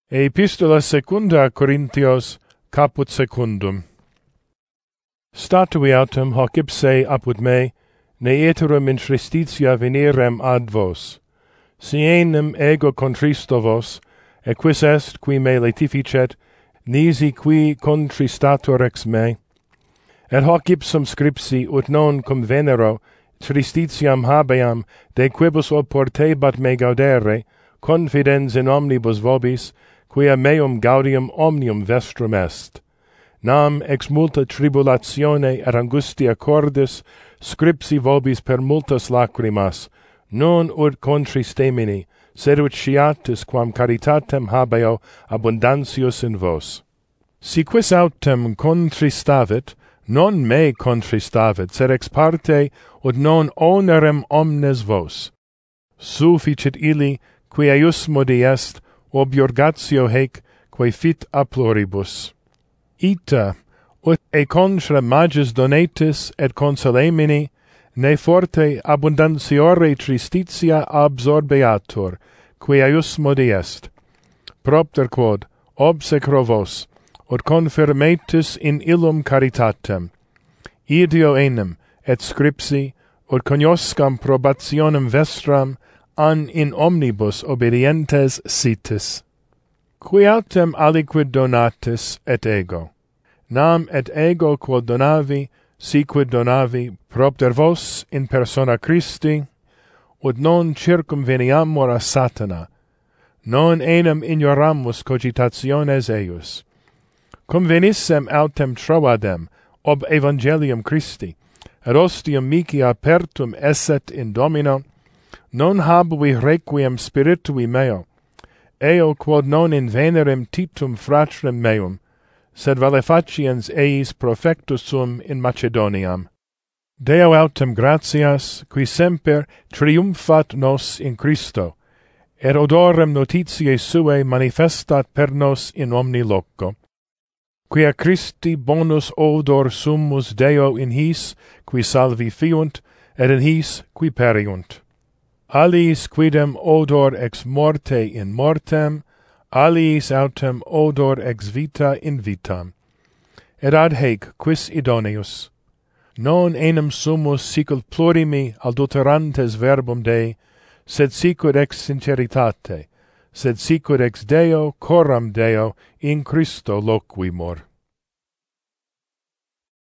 Epistola secunda Corinthios, caput secundum. Statui autem hoc ipse apud me, ne eterum in tristitia venirem ad vos. Si enim ego contristo vos, et quis est qui me laetificet, nisi qui contristator ex me. Et hoc ipsum scripsi, ut non cum venero, tristitiam habeam, de quibus oportebat me gaudere, confidens in omnibus vobis, quia meum gaudium omnium vestrum est. Nam ex multa tribulatione et angustia cordis, scripsi vobis per multas lacrimas, non ut contristemini, sed ut sciatis quam caritatem habeo abundantius in vos. Si quis autem contristavit, non me contristavit, sed ex parte ut non onerem omnes vos. Sufficit illi, qui eius modi est, objurgatio haec, quae fit a pluribus. Ita, ut e contra magis donatis et consolemini, ne forte abundantiore tristitia absorbeatur, qui eius modi est. Propter quod, obsecro vos, ut confirmetis in illum caritatem. Ideo enim, et scripsi, ut cognoscam probationem vestram, an in omnibus obedientes sitis. Qui autem aliquid donatis et ego. Nam et ego quod donavi, siquid donavi, propter vos in persona Christi, ut non circumveniamur a Satana, non enim ignoramus cogitationes eius. Convenissem autem trovadem ob evangelium Christi, et ostium mihi apertum esset in Domino, non habui requiem spiritui meo, eo quod non in venerem titum fratrem meum, sed valefaciens eis profectus sum in Macedoniam. Deo autem gratias, qui semper triumphat nos in Christo, et odorem notitiae suae manifestat per nos in omni loco. Quia Christi bonus odor summus Deo in his, qui salvi fiunt, et in his, qui periunt. Aliis quidem odor ex morte in mortem, aliis autem odor ex vita in vitam. Et ad haec quis idoneus? Non enim sumus sicut plurimi adulterantes verbum Dei, sed sicut ex sinceritate, sed sicut ex Deo coram Deo in Christo loquimur.